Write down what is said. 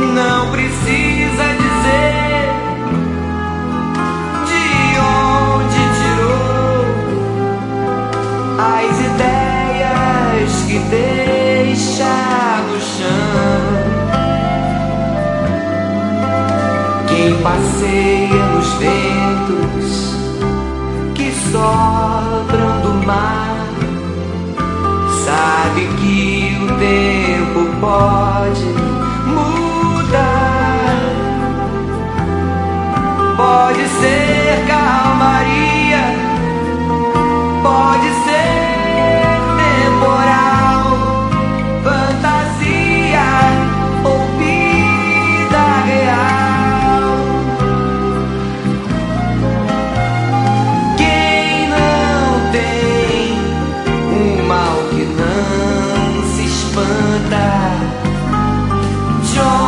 Não precisa dizer de onde tirou as ideias que deixa no chão. Quem passeia nos ventos que sopram do mar sabe que o tempo pode mudar. Pode ser calmaria, pode ser temporal, fantasia ou vida real. Quem não tem um mal que não se espanta,